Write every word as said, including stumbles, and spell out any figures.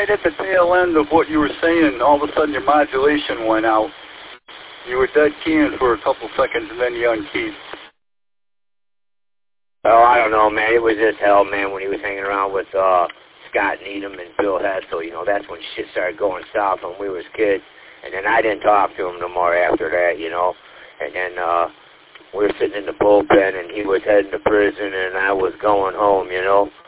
right at the tail end of what you were saying, all of a sudden your modulation went out. You were dead keying for a couple seconds, and then you unkeyed. Oh, I don't know, man. It was just hell, man, when he was hanging around with uh, Scott Needham and Bill Hessel. You know, that's when shit started going south when we was kids. And then I didn't talk to him no more after that, you know. And then uh, we were sitting in the bullpen, and he was heading to prison, and I was going home, you know.